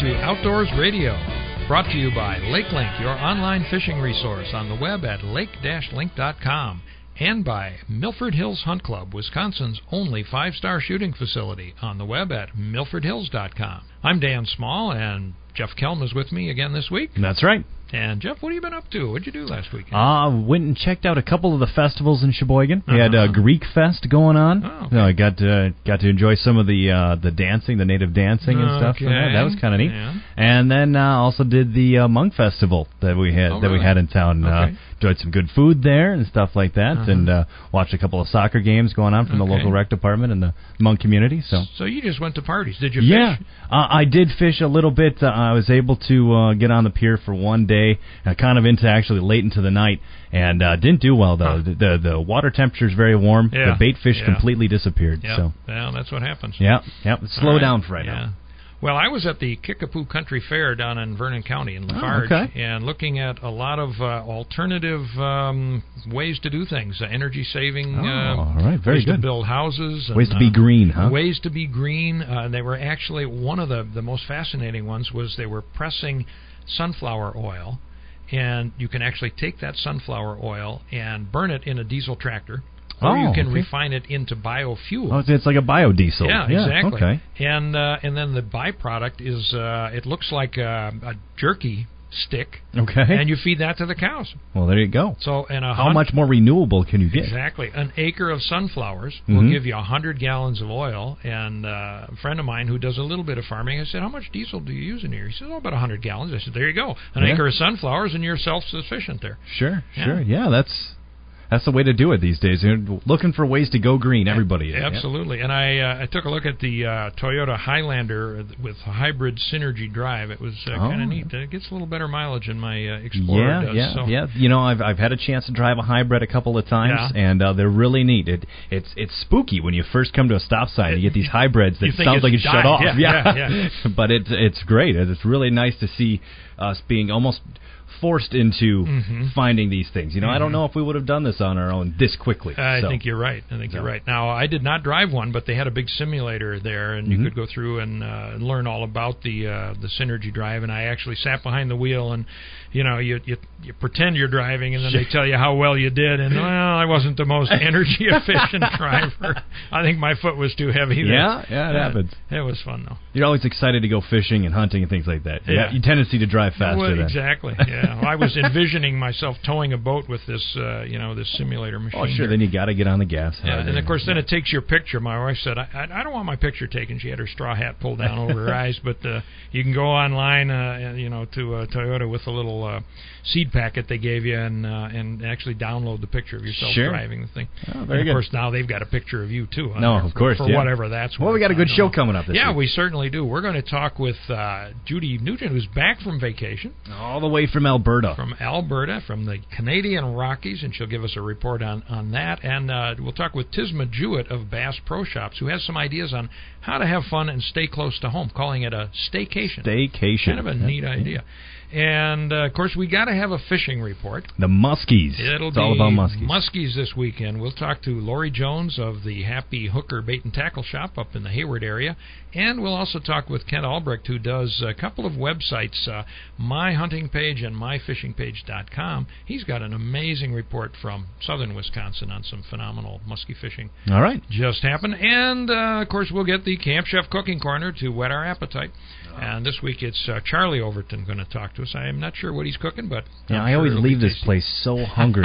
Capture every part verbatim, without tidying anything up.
to Outdoors Radio, brought to you by LakeLink, your online fishing resource on the web at lake dash link dot com, and by Milford Hills Hunt Club, Wisconsin's only five-star shooting facility, on the web at milford hills dot com. I'm Dan Small, and Jeff Kelm is with me again this week. That's right. And, Jeff, what have you been up to? What did you do last weekend? I uh, went and checked out a couple of the festivals in Sheboygan. We uh-huh. had uh, Greek Fest going on. Oh, okay. So I got to, got to enjoy some of the uh, the dancing, the native dancing and stuff. Okay. From that. That was kind of neat. Yeah. And then uh, also did the uh, Monk Festival that we had Oh, that really? we had in town. Okay. Uh, enjoyed some good food there and stuff like that, Uh-huh. and uh, watched a couple of soccer games going on from the Okay. local rec department and the Monk community. So So you just went to parties. Did you yeah, fish? uh, I did fish a little bit. Uh, I was able to uh, get on the pier for one day, uh, kind of into actually late into the night, and uh, didn't do well though. Huh. The, the the water temperature is very warm. Yeah. The bait fish Yeah. completely disappeared. Yeah. So Well, that's what happens. yeah, yeah, slow All right. down for right Yeah. now. Well, I was at the Kickapoo Country Fair down in Vernon County in Oh, Lafarge, okay. and looking at a lot of uh, alternative um, ways to do things, uh, energy saving, Oh, uh, all right, very ways good. to build houses, and, Ways to be uh, green, huh? Ways to be green. Uh, they were actually one of the the most fascinating ones was they were pressing sunflower oil, and you can actually take that sunflower oil and burn it in a diesel tractor. Or Oh, you can okay. refine it into biofuel. Oh, it's, it's like a biodiesel. Yeah, exactly. Okay. And uh, and then the byproduct is uh, it looks like a, a jerky stick, Okay. and you feed that to the cows. Well, there you go. So and a How hun- much more renewable can you get? Exactly. An acre of sunflowers will Mhm. give you a hundred gallons of oil. And uh, a friend of mine who does a little bit of farming, I said, "How much diesel do you use in here?" He said, "Oh, about a hundred gallons." I said, "There you go, an Yeah. acre of sunflowers, and you're self-sufficient there." Sure, Yeah. sure. Yeah, that's that's the way to do it these days. You're looking for ways to go green, everybody is. Absolutely. And I uh, I took a look at the uh, Toyota Highlander with hybrid Synergy drive. It was uh, Oh. kind of neat. It gets a little better mileage than my uh, Explorer Yeah, does. yeah, so. yeah. You know, I've I've had a chance to drive a hybrid a couple of times, Yeah. and uh, they're really neat. It it's it's spooky when you first come to a stop sign. You get these hybrids that You think sounds it's like it's shut died. off. Yeah, yeah, yeah. but it's it's great. It's really nice to see us being almost forced into Mhm. finding these things. You know, I don't Mhm. know if we would have done this on our own this quickly. I so. think you're right. I think So. you're right. Now, I did not drive one, but they had a big simulator there, and Mhm. you could go through and uh, learn all about the uh, the Synergy drive. And I actually sat behind the wheel, and you know, you you, you pretend you're driving, and then they tell you how well you did. And well, I wasn't the most energy efficient driver. I think my foot was too heavy. there. Yeah, yeah, it Uh, happens. It was fun though. You're always excited to go fishing and hunting and things like that. You Yeah. have- you tendency to drive faster Well, then. exactly. Yeah, well, I was envisioning myself towing a boat with this, uh, you know, this simulator machine. Oh, sure. here. Then you got to get on the gas. Yeah, harder. and of course, then it takes your picture. My wife said, I, I, I don't want my picture taken. She had her straw hat pulled down over her eyes, but uh, you can go online, uh, you know, to uh, Toyota with a little uh, seed packet they gave you, and uh, and actually download the picture of yourself Sure. driving the thing. Oh, very and of good. course, now they've got a picture of you too. on No, there of for, course, for yeah. whatever that's. Well, we worth. got a good I don't show know. coming up this Yeah, week. we certainly do. We're going to talk with uh, Judy Nugent, who's back from vacation. All the way from Alberta. From Alberta, from the Canadian Rockies, and she'll give us a report on, on that. And uh, we'll talk with Tisma Jewett of Bass Pro Shops, who has some ideas on how to have fun and stay close to home, calling it a staycation. Staycation. Kind of a neat idea. And, uh, of course, we got to have a fishing report. The muskies. It'll it's be all about muskies. muskies this weekend. We'll talk to Lori Jones of the Happy Hooker Bait and Tackle Shop up in the Hayward area. And we'll also talk with Kent Albrecht, who does a couple of websites, uh, My Hunting Page and my fishing page dot com. He's got an amazing report from southern Wisconsin on some phenomenal muskie fishing. All right. Just happened. And, uh, of course, we'll get the Camp Chef Cooking Corner to whet our appetite. And this week it's uh, Charlie Overton going to talk to us. I am not sure what he's cooking, but Yeah, I'm I sure always it'll be leave this tasty. place so hungry.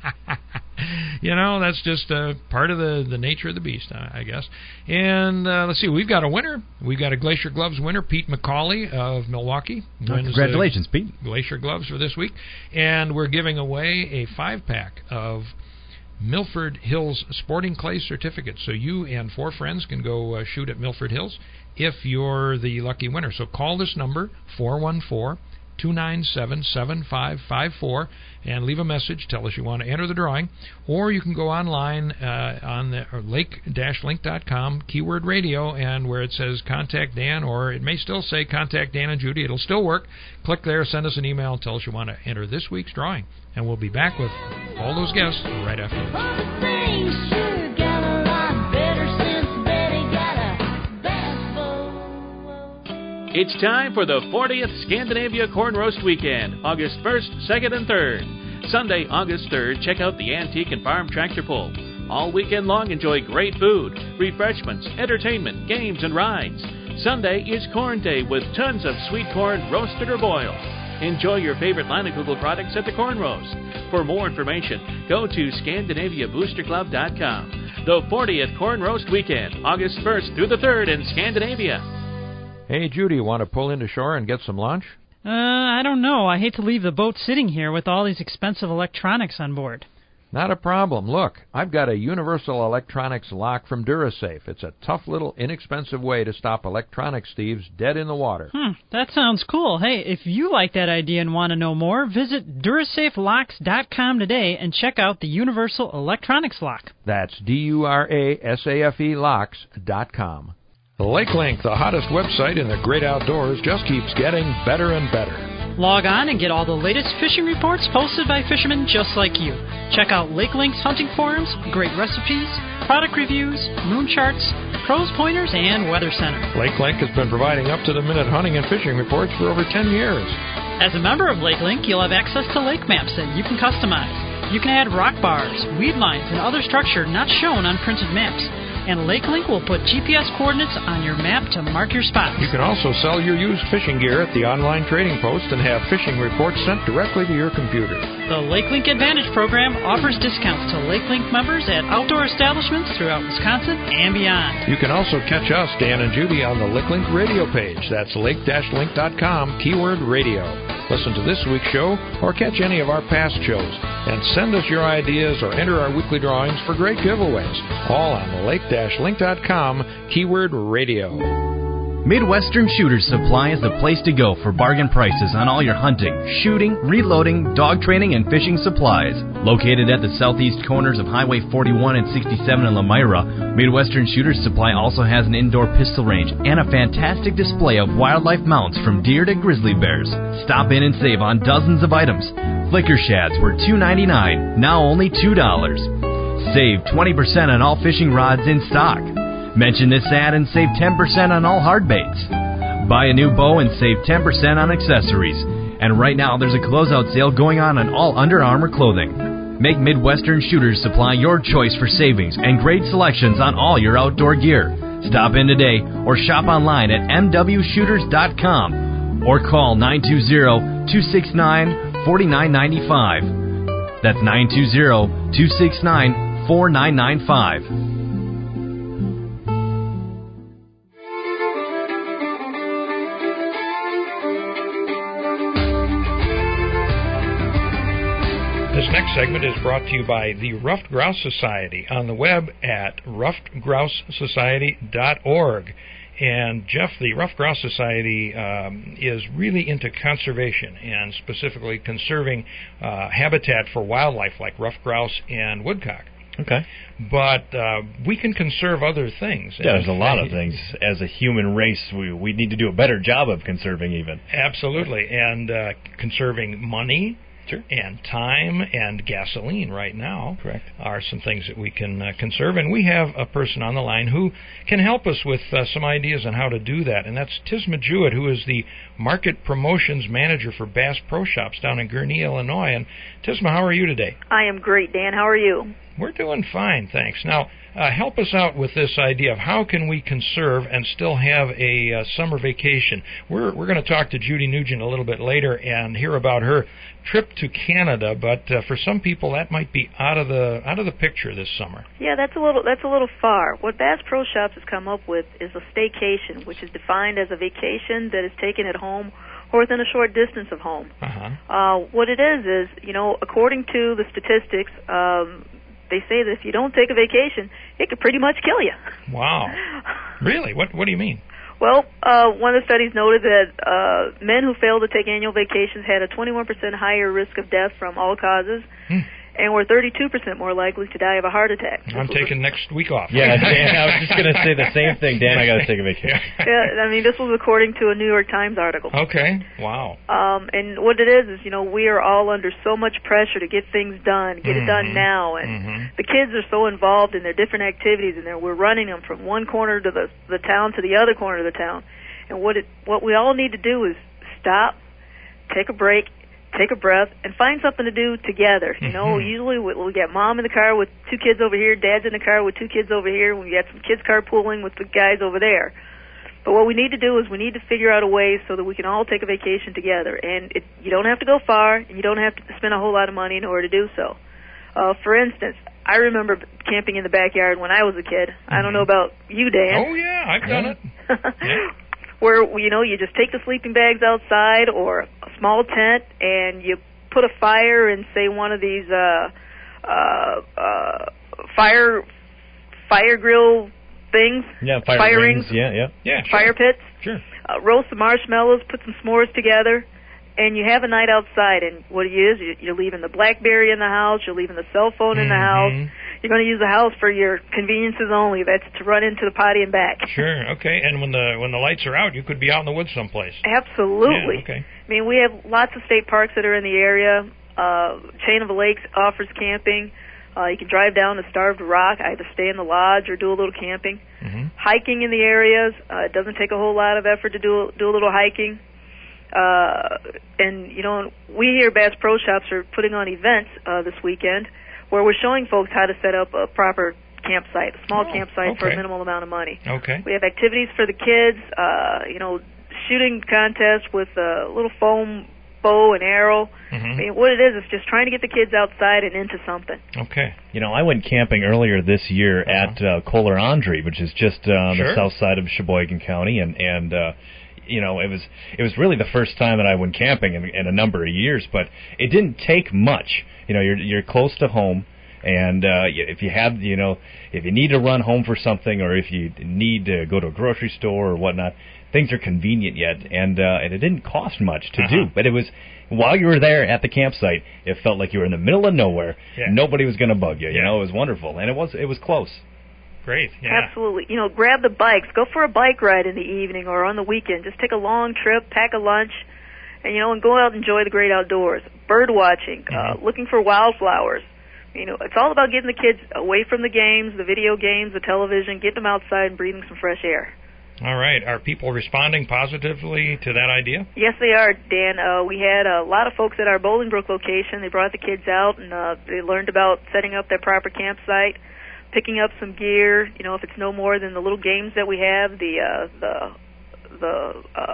You know, that's just uh, part of the, the nature of the beast, I, I guess. And uh, let's see, we've got a winner. We've got a Glacier Gloves winner, Pete McCauley of Milwaukee. Oh, wins, congratulations, uh, Pete. Glacier Gloves for this week. And we're giving away a five-pack of Milford Hills Sporting Clay certificates. So you and four friends can go uh, shoot at Milford Hills if you're the lucky winner. So call this number, four one four, two nine seven, seven five five four, and leave a message. Tell us you want to enter the drawing. Or you can go online uh, on the lake dash link dot com, keyword radio, and where it says Contact Dan, or it may still say Contact Dan and Judy. It'll still work. Click there, send us an email, and tell us you want to enter this week's drawing. And we'll be back with all those guests right after this. All the things sure got a lot better since Betty got a bass boat. It's time for the fortieth Scandinavia Corn Roast Weekend, August first, second, and third. Sunday, August third, check out the Antique and Farm Tractor Pull. All weekend long, enjoy great food, refreshments, entertainment, games, and rides. Sunday is Corn Day with tons of sweet corn roasted or boiled. Enjoy your favorite Leinekugel products at the Corn Roast. For more information, go to Scandinavia Booster Club dot com. The fortieth Corn Roast Weekend, August first through the third in Scandinavia. Hey, Judy, want to pull into shore and get some lunch? Uh, I don't know. I hate to leave the boat sitting here with all these expensive electronics on board. Not a problem. Look, I've got a universal electronics lock from Durasafe. It's a tough little inexpensive way to stop electronics thieves dead in the water. Hmm, that sounds cool. Hey, if you like that idea and want to know more, visit Durasafe Locks dot com today and check out the universal electronics lock. That's D U R A S A F E locks dot com. LakeLink, the hottest website in the great outdoors, just keeps getting better and better. Log on and get all the latest fishing reports posted by fishermen just like you. Check out LakeLink's hunting forums, great recipes, product reviews, moon charts, pros pointers, and weather center. LakeLink has been providing up-to-the-minute hunting and fishing reports for over ten years. As a member of LakeLink, you'll have access to lake maps that you can customize. You can add rock bars, weed lines, and other structure not shown on printed maps. And LakeLink will put G P S coordinates on your map to mark your spots. You can also sell your used fishing gear at the online trading post and have fishing reports sent directly to your computer. The LakeLink Advantage program offers discounts to LakeLink members at outdoor establishments throughout Wisconsin and beyond. You can also catch us, Dan and Judy, on the LakeLink radio page. That's lake dash link dot com, keyword radio. Listen to this week's show or catch any of our past shows. And send us your ideas or enter our weekly drawings for great giveaways. All on the lake dash link dot com, keyword radio. Midwestern Shooters Supply is the place to go for bargain prices on all your hunting, shooting, reloading, dog training, and fishing supplies. Located at the southeast corners of Highway forty-one and sixty-seven in Lamira, Midwestern Shooters Supply also has an indoor pistol range and a fantastic display of wildlife mounts from deer to grizzly bears. Stop in and save on dozens of items. Flicker shads were two ninety-nine, now only two dollars. Save twenty percent on all fishing rods in stock. Mention this ad and save ten percent on all hard baits. Buy a new bow and save ten percent on accessories. And right now there's a closeout sale going on on all Under Armour clothing. Make Midwestern Shooters Supply your choice for savings and great selections on all your outdoor gear. Stop in today or shop online at m w shooters dot com or call nine two zero, two six nine, four nine nine five. That's nine two zero, two six nine, four nine nine five. This next segment is brought to you by the Ruffed Grouse Society on the web at ruffed grouse society dot org. And Jeff, the Ruffed Grouse Society um, is really into conservation and specifically conserving uh, habitat for wildlife like ruffed grouse and woodcock. Okay. But uh, we can conserve other things. Yeah, there's a lot of things. As a human race, we we need to do a better job of conserving even. Absolutely. And uh, conserving money. Sure. And time and gasoline right now. Correct. Are some things that we can uh, conserve. And we have a person on the line who can help us with uh, some ideas on how to do that. And that's Tisma Jewett, who is the Market Promotions Manager for Bass Pro Shops down in Gurnee, Illinois. And Tisma, how are you today? I am great, Dan. How are you? We're doing fine, thanks. Now, uh, help us out with this idea of how can we conserve and still have a uh, summer vacation. We're we're going to talk to Judy Nugent a little bit later and hear about her trip to Canada, but uh, for some people that might be out of the out of the picture this summer. Yeah, that's a little that's a little far. What Bass Pro Shops has come up with is a staycation, which is defined as a vacation that is taken at home or within a short distance of home. Uh-huh. Uh, what it is is, you know, according to the statistics, um, they say that if you don't take a vacation, it could pretty much kill you. Wow. Really? What What do you mean? Well, uh, one of the studies noted that uh, men who failed to take annual vacations had a twenty-one percent higher risk of death from all causes. Hmm. And were thirty-two percent more likely to die of a heart attack. I'm taking next week off. Yeah, Dan, I was just going to say the same thing. Dan, I got to take a vacation. Yeah, I mean, this was according to a New York Times article. Okay, wow. Um, and what it is is, you know, we are all under so much pressure to get things done, get mm-hmm. it done now, and mm-hmm. the kids are so involved in their different activities, and they're, we're running them from one corner to the the town to the other corner of the town. And what it, what we all need to do is stop, take a break, take a breath, and find something to do together. You know, Mhm. usually we, we get mom in the car with two kids over here, dad's in the car with two kids over here, we got some kids carpooling with the guys over there. But what we need to do is we need to figure out a way so that we can all take a vacation together. And it, you don't have to go far, and you don't have to spend a whole lot of money in order to do so. Uh, for instance, I remember camping in the backyard when I was a kid. Mm-hmm. I don't know about you, Dan. Oh, yeah, I've done it. Yeah. Where, you know, you just take the sleeping bags outside or a small tent, and you put a fire in, say, one of these uh, uh, uh, fire fire grill things. Yeah, fire, fire rings. rings. Yeah, yeah. Yeah, sure. Fire pits. Sure. Uh, roast some marshmallows, put some s'mores together, and you have a night outside. And what it is, you- you're leaving the BlackBerry in the house, you're leaving the cell phone in the Mhm. house. You're going to use the house for your conveniences only. That's to run into the potty and back. Sure, okay. And when the when the lights are out, you could be out in the woods someplace. Absolutely. Yeah, okay. I mean, we have lots of state parks that are in the area. Uh, Chain of the Lakes offers camping. Uh, you can drive down to Starved Rock, either stay in the lodge or do a little camping. Mm-hmm. Hiking in the areas. Uh, it doesn't take a whole lot of effort to do do a little hiking. Uh, and, you know, we here at Bass Pro Shops are putting on events uh, this weekend where we're showing folks how to set up a proper campsite, a small Oh, campsite for okay. a minimal amount of money. Okay. We have activities for the kids, uh, you know, shooting contest with a little foam bow and arrow. Mm-hmm. I mean, what it is is just trying to get the kids outside and into something. Okay. You know, I went camping earlier this year Uh-huh. at uh, Kohler Andre, which is just uh, on Sure. the south side of Sheboygan County, and and uh, you know, it was it was really the first time that I went camping in, in a number of years. But it didn't take much. You know, you're you're close to home, and uh, if you have, you know, if you need to run home for something, or if you need to go to a grocery store or whatnot, things are convenient yet, and uh, and it didn't cost much to Uh-huh. do. But it was, while you were there at the campsite, it felt like you were in the middle of nowhere. Yeah. Nobody was going to bug you. You Yeah. know, it was wonderful, and it was it was close. Great. Yeah. Absolutely. You know, grab the bikes. Go for a bike ride in the evening or on the weekend. Just take a long trip, pack a lunch, and, you know, and go out and enjoy the great outdoors. Bird watching, Mm-hmm. uh, looking for wildflowers. You know, it's all about getting the kids away from the games, the video games, the television, get them outside and breathing some fresh air. All right. Are people responding positively to that idea? Yes, they are, Dan. Uh, we had a lot of folks at our Bolingbrook location. They brought the kids out, and uh, they learned about setting up their proper campsite, picking up some gear. You know, if it's no more than the little games that we have, the uh, the the uh,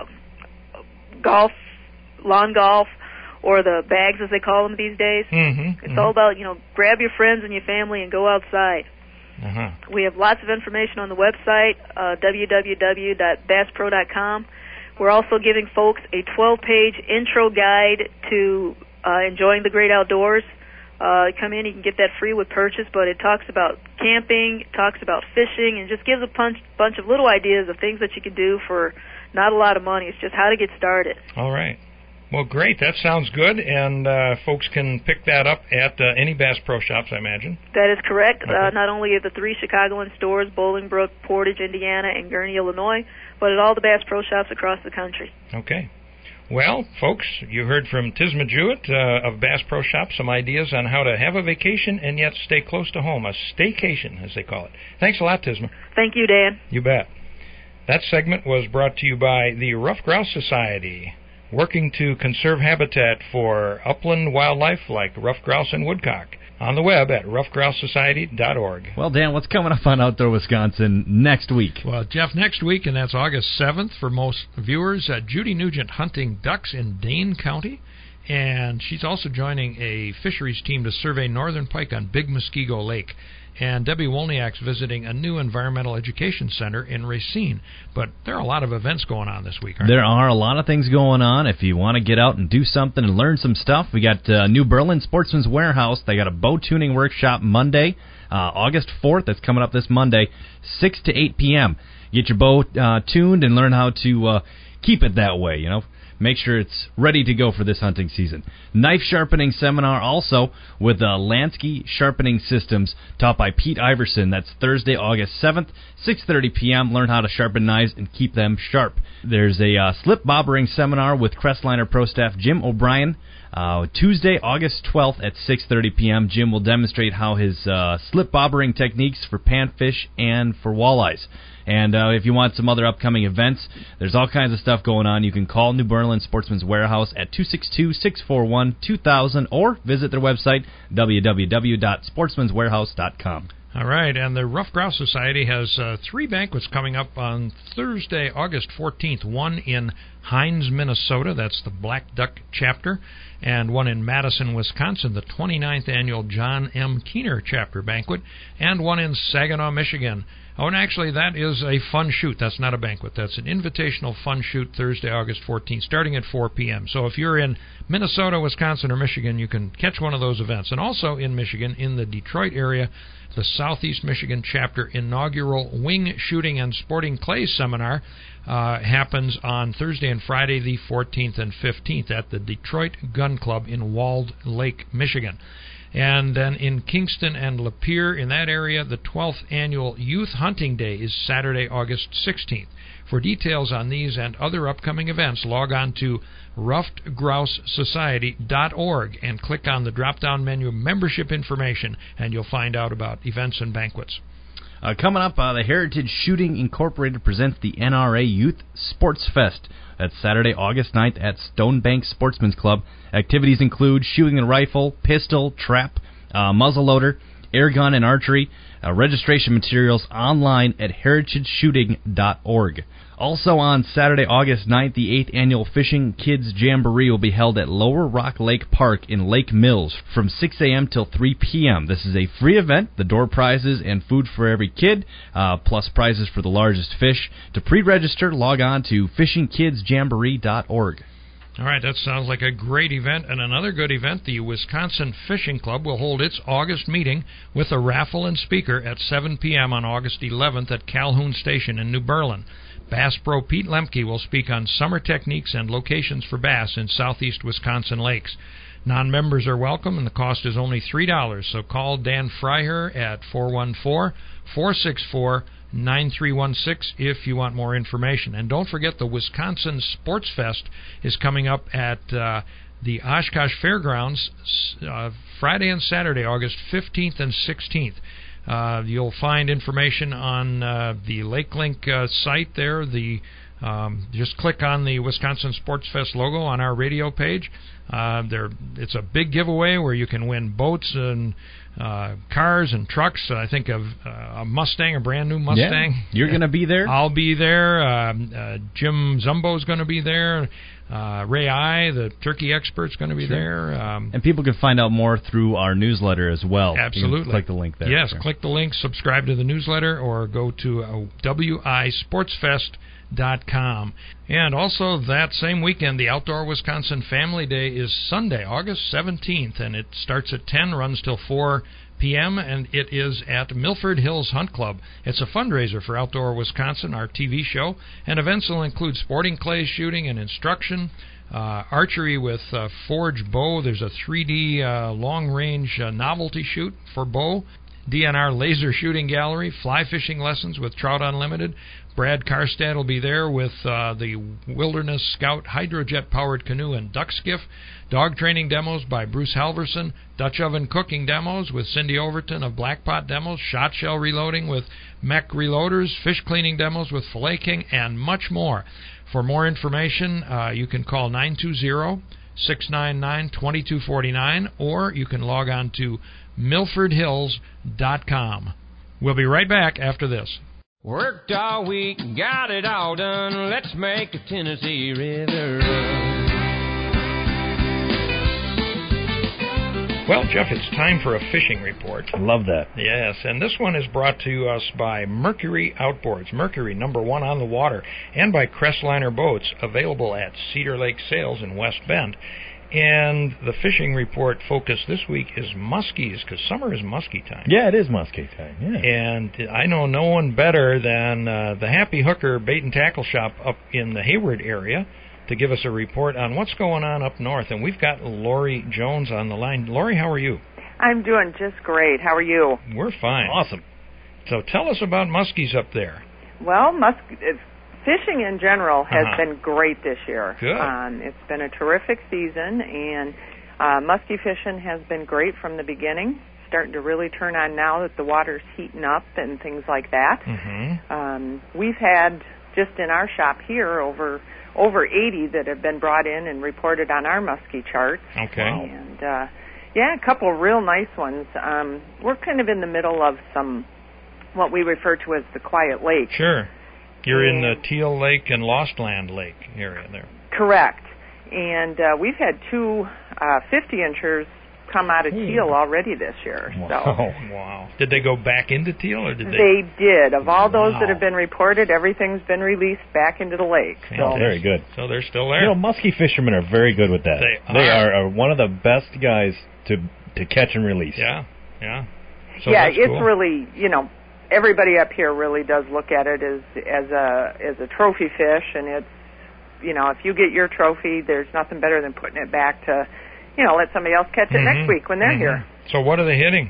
golf, lawn golf, or the bags as they call them these days. Mm-hmm. It's all about, you know, grab your friends and your family and go outside. Uh-huh. We have lots of information on the website, uh, w w w dot bass pro dot com. We're also giving folks a twelve-page intro guide to uh, enjoying the great outdoors. Uh, come in, you can get that free with purchase, but it talks about camping, it talks about fishing, and just gives a bunch, bunch of little ideas of things that you can do for not a lot of money. It's just how to get started. All right. Well, great. That sounds good, and uh, folks can pick that up at uh, any Bass Pro Shops, I imagine. That is correct. Okay. Uh, not only at the three Chicagoland stores, Bolingbrook, Portage, Indiana, and Gurnee, Illinois, but at all the Bass Pro Shops across the country. Okay. Well, folks, you heard from Tisma Jewett uh, of Bass Pro Shops some ideas on how to have a vacation and yet stay close to home, a staycation, as they call it. Thanks a lot, Tisma. Thank you, Dan. You bet. That segment was brought to you by the Ruffed Grouse Society, working to conserve habitat for upland wildlife like ruffed grouse and woodcock. On the web at ruffed grouse society dot org. Well, Dan, what's coming up on Outdoor Wisconsin next week? Well, Jeff, next week, and that's August seventh for most viewers, uh, Judy Nugent hunting ducks in Dane County. And she's also joining a fisheries team to survey northern pike on Big Muskego Lake. And Debbie Wolniak's visiting a new environmental education center in Racine. But there are a lot of events going on this week, aren't There are a lot of things going on. If you want to get out and do something and learn some stuff, we got uh, New Berlin Sportsman's Warehouse. They got a bow tuning workshop Monday, uh, August fourth. That's coming up this Monday, six to eight p.m. Get your bow uh, tuned and learn how to uh, keep it that way, you know. Make sure it's ready to go for this hunting season. Knife sharpening seminar also with uh, Lansky Sharpening Systems, taught by Pete Iverson. That's Thursday, August seventh, six thirty p.m. Learn how to sharpen knives and keep them sharp. There's a uh, slip bobbering seminar with Crestliner Pro staff Jim O'Brien Uh, Tuesday, August twelfth at six thirty p.m., Jim will demonstrate how his uh, slip bobbering techniques for panfish and for walleyes. And uh, if you want some other upcoming events, there's all kinds of stuff going on. You can call New Berlin Sportsman's Warehouse at two six two, six four one, two thousand or visit their website, w w w dot sportsmans warehouse dot com. All right, and the Rough Grouse Society has uh, three banquets coming up on Thursday, August fourteenth. One in Hines, Minnesota, that's the Black Duck chapter, and one in Madison, Wisconsin, the twenty-ninth Annual John M. Keener Chapter Banquet, and one in Saginaw, Michigan. Oh, and actually, that is a fun shoot. That's not a banquet. That's an invitational fun shoot Thursday, August fourteenth, starting at four p.m. So if you're in Minnesota, Wisconsin, or Michigan, you can catch one of those events. And also in Michigan, in the Detroit area, the Southeast Michigan Chapter inaugural Wing Shooting and Sporting Clay Seminar uh, happens on Thursday and Friday, the fourteenth and fifteenth, at the Detroit Gun Club in Walled Lake, Michigan. And then in Kingston and Lapeer, in that area, the twelfth Annual Youth Hunting Day is Saturday, August sixteenth. For details on these and other upcoming events, log on to ruffed grouse society dot org and click on the drop-down menu Membership Information, and you'll find out about events and banquets. Uh, coming up, uh, the Heritage Shooting Incorporated presents the N R A Youth Sports Fest. That's Saturday, August ninth at Stonebank Sportsman's Club. Activities include shooting a rifle, pistol, trap, uh, muzzleloader, air gun, and archery. Uh, registration materials online at heritage shooting dot org. Also on Saturday, August ninth, the eighth Annual Fishing Kids Jamboree will be held at Lower Rock Lake Park in Lake Mills from six a.m. till three p.m. This is a free event. The door prizes and food for every kid, uh, plus prizes for the largest fish. To pre-register, log on to fishing kids jamboree dot org. All right, that sounds like a great event. And another good event, the Wisconsin Fishing Club will hold its August meeting with a raffle and speaker at seven p.m. on August eleventh at Calhoun Station in New Berlin. Bass Pro Pete Lemke will speak on summer techniques and locations for bass in southeast Wisconsin lakes. Non-members are welcome, and the cost is only three dollars. So call Dan Freiher at four one four, four six four, nine three one six if you want more information. And don't forget, the Wisconsin Sports Fest is coming up at uh, the Oshkosh Fairgrounds uh, Friday and Saturday, August fifteenth and sixteenth. Uh, you'll find information on uh, the LakeLink uh, site there. The um, just click on the Wisconsin Sports Fest logo on our radio page. Uh, there, it's a big giveaway where you can win boats and uh, cars and trucks. I think of uh, a Mustang, a brand new Mustang. Yeah, you're going to be there? I'll be there. Um, uh, Jim Zumbo's going to be there. Uh, Ray I, the turkey expert's going to be sure. there. Um, and people can find out more through our newsletter as well. Absolutely. Click the link there. Yes, sure. click the link, subscribe to the newsletter, or go to uh, w i sports fest dot com. And also that same weekend, the Outdoor Wisconsin Family Day is Sunday, August seventeenth, and it starts at ten, runs till four p.m., and it is at Milford Hills Hunt Club. It's a fundraiser for Outdoor Wisconsin, our T V show, and events will include sporting clay shooting and instruction, uh, archery with uh, forged bow. There's a three D uh, long-range uh, novelty shoot for bow, D N R laser shooting gallery, fly fishing lessons with Trout Unlimited. Brad Karstad will be there with uh, the Wilderness Scout hydrojet-powered canoe and duck skiff. Dog training demos by Bruce Halverson. Dutch oven cooking demos with Cindy Overton of Black Pot Demos. Shot shell reloading with Mech Reloaders. Fish cleaning demos with Filet King, and much more. For more information, uh, you can call nine two zero, six nine nine, two two four nine, or you can log on to milford hills dot com. We'll be right back after this. Worked all week, got it all done. Let's make a Tennessee River run. Well, Jeff, it's time for a fishing report. I love that. Yes, and this one is brought to us by Mercury Outboards. Mercury, number one on the water, and by Crestliner Boats, available at Cedar Lake Sales in West Bend. And the fishing report focus this week is muskies, because summer is muskie time. Yeah, it is muskie time, yeah. And I know no one better than uh, the Happy Hooker Bait and Tackle Shop up in the Hayward area to give us a report on what's going on up north. And we've got Lori Jones on the line. Lori, how are you? I'm doing just great. How are you? We're fine. Awesome. So tell us about muskies up there. Well, musk it's, fishing in general has uh-huh. been great this year. Good. Um, it's been a terrific season, and Uh, muskie fishing has been great from the beginning. Starting to really turn on now that the water's heating up and things like that. Mm-hmm. Um, we've had, just in our shop here, over over eighty that have been brought in and reported on our muskie charts. Okay. And, uh, yeah, a couple real nice ones. Um, we're kind of in the middle of some, what we refer to as the quiet lake. Sure. You're in the Teal Lake and Lost Land Lake area there. Correct. And uh, we've had two uh, fifty-inchers come out of Ooh. Teal already this year. Wow. So Wow. Did they go back into Teal, or did they? They did. Of all those Wow. that have been reported, everything's been released back into the lake. Oh, So very good. So they're still there. You know, muskie fishermen are very good with that. They They are. are, are one of the best guys to to catch and release. Yeah, yeah. So yeah, that's it's cool. really, you know, everybody up here really does look at it as as a as a trophy fish, and it's, you know, if you get your trophy, there's nothing better than putting it back to, you know, let somebody else catch it Mhm. next week when they're Mhm. here. So what are they hitting?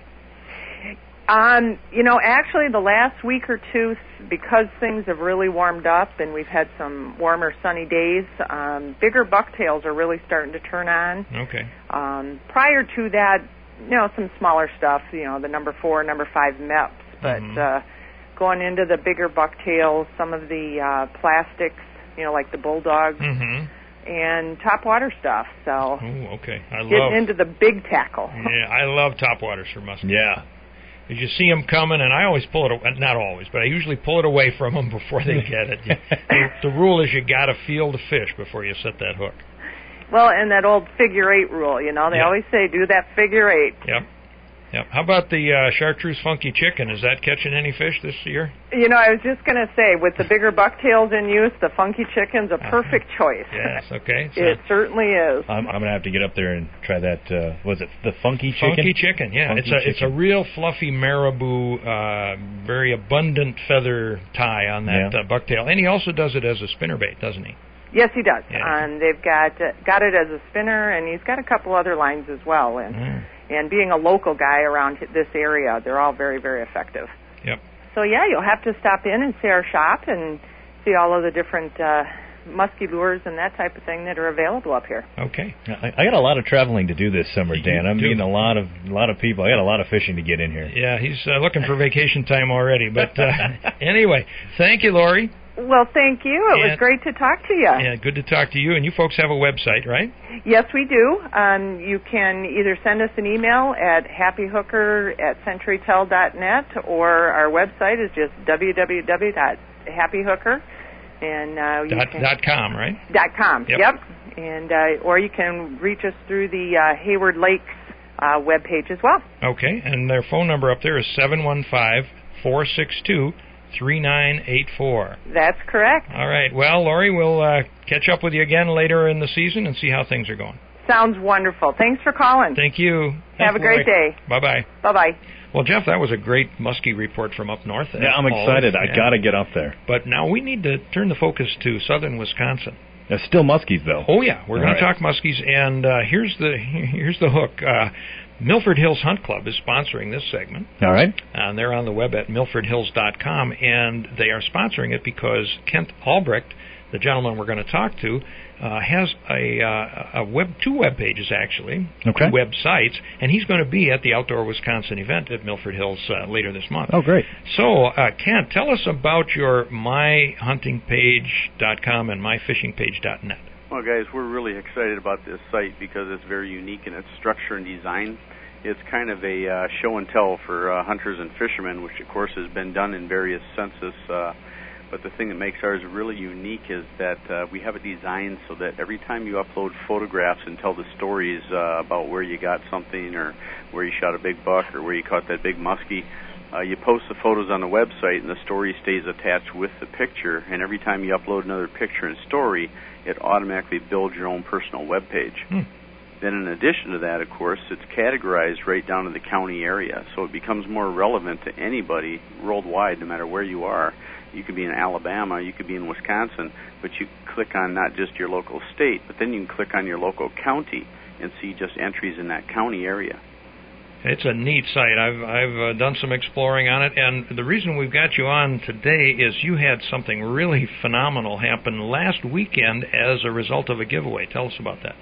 Um, you know, actually the last week or two, because things have really warmed up and we've had some warmer sunny days, um, bigger bucktails are really starting to turn on. Okay. Um, prior to that, you know, some smaller stuff, you know, the number four, number five meps, but Mhm. uh, going into the bigger bucktails, some of the uh, plastics, you know, like the bulldogs, Mm-hmm. and topwater stuff. So Oh, okay. I getting love. into the big tackle. Yeah, I love topwaters for muskie. Yeah. As you see them coming, and I always pull it, a- not always, but I usually pull it away from them before they get it. You, the, the rule is you got to feel the fish before you set that hook. Well, and that old figure eight rule, you know, they Yeah. always say do that figure eight. Yep. Yep. How about the uh, chartreuse funky chicken? Is that catching any fish this year? You know, I was just going to say, with the bigger bucktails in use, the funky chicken's a Uh-huh. perfect choice. Yes. Okay. So It certainly is. I'm, I'm going to have to get up there and try that. Uh, was it the funky chicken? funky chicken. Yeah. Funky it's a it's a chicken. real fluffy marabou, uh, very abundant feather tie on that Yeah. uh, bucktail, and he also does it as a spinnerbait, doesn't he? Yes, he does. Yeah. Um, they've got uh, got it as a spinner, and he's got a couple other lines as well. And Mm. and being a local guy around h- this area, they're all very, very effective. Yep. So yeah, you'll have to stop in and see our shop and see all of the different uh, musky lures and that type of thing that are available up here. Okay. I, I got a lot of traveling to do this summer, You Dan. I'm do. meeting a lot of a lot of people. I got a lot of fishing to get in here. Yeah, he's uh, looking for vacation time already. But uh, anyway, thank you, Lori. Well, thank you. It was And- great to talk to you. Yeah, good to talk to you. And you folks have a website, right? Yes, we do. Um, you can either send us an email at happyhooker at centurytel dot net, or our website is just w w w dot happy hooker and uh, you Dot, can, dot com, right? dot com. Yep. Yep. And uh, or you can reach us through the uh, Hayward Lakes uh, webpage as well. Okay, and their phone number up there is seven one five, four six two, three nine eight four. That's correct. All right. Well, Lori, we'll uh, catch up with you again later in the season and see how things are going. Sounds wonderful. Thanks for calling. Thank you. Have a great day. Bye-bye. Bye-bye. Well, Jeff, that was a great muskie report from up north. Yeah, I'm as excited. always. I Yeah. got to get up there. But now we need to turn the focus to southern Wisconsin. There's still muskies though. Oh, yeah. We're All going to right. talk muskies, and uh, here's the here's the hook. Uh, Milford Hills Hunt Club is sponsoring this segment. All right. And they're on the web at milford hills dot com, and they are sponsoring it because Kent Albrecht, the gentleman we're going to talk to, uh, has a, uh, a web two web pages actually, Okay. two websites, and he's going to be at the Outdoor Wisconsin event at Milford Hills uh, later this month. Oh, great. So, uh, Kent, tell us about your my hunting page dot com and my fishing page dot net. Well, guys, we're really excited about this site because it's very unique in its structure and design. It's kind of a uh, show and tell for uh, hunters and fishermen, which, of course, has been done in various census. Uh, but the thing that makes ours really unique is that uh, we have it designed so that every time you upload photographs and tell the stories uh, about where you got something or where you shot a big buck or where you caught that big muskie, Uh, you post the photos on the website, and the story stays attached with the picture. And every time you upload another picture and story, it automatically builds your own personal web page. Hmm. Then in addition to that, of course, it's categorized right down to the county area. So it becomes more relevant to anybody worldwide, no matter where you are. You could be in Alabama, you could be in Wisconsin, but you click on not just your local state, but then you can click on your local county and see just entries in that county area. It's a neat site. I've I've uh, done some exploring on it, and the reason we've got you on today is you had something really phenomenal happen last weekend as a result of a giveaway. Tell us about that.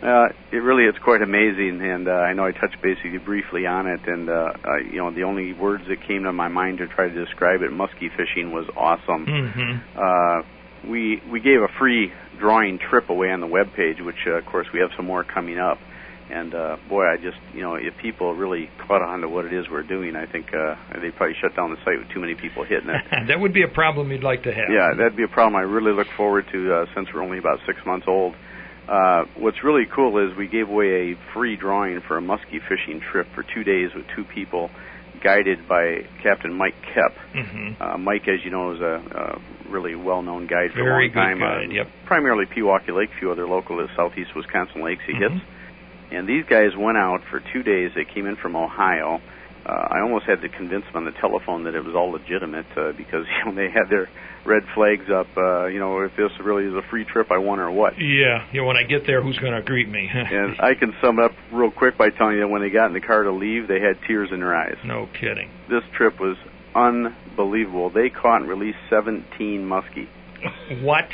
Uh, it really is quite amazing, and uh, I know I touched basically briefly on it, and uh, uh, you know, the only words that came to my mind to try to describe it, muskie fishing, was awesome. Mm-hmm. Uh, we we gave a free drawing trip away on the webpage, which uh, of course we have some more coming up. And uh, boy, I just, you know, if people really caught on to what it is we're doing, I think uh, they'd probably shut down the site with too many people hitting it. That would be a problem you'd like to have. Yeah, that'd be a problem I really look forward to uh, since we're only about six months old. Uh, what's really cool is we gave away a free drawing for a muskie fishing trip for two days with two people, guided by Captain Mike Kep. Mm-hmm. Uh, Mike, as you know, is a, a really well-known guide for Very a long time. Good guide, uh, yep. Primarily Pewaukee Lake, a few other local southeast Wisconsin lakes he Mm-hmm. hits. And these guys went out for two days. They came in from Ohio. Uh, I almost had to convince them on the telephone that it was all legitimate uh, because you know they had their red flags up. Uh, you know, if this really is a free trip, I won or what. Yeah, yeah. When I get there, who's going to greet me? And I can sum it up real quick by telling you that when they got in the car to leave, they had tears in their eyes. No kidding. This trip was unbelievable. They caught and released seventeen muskie. What?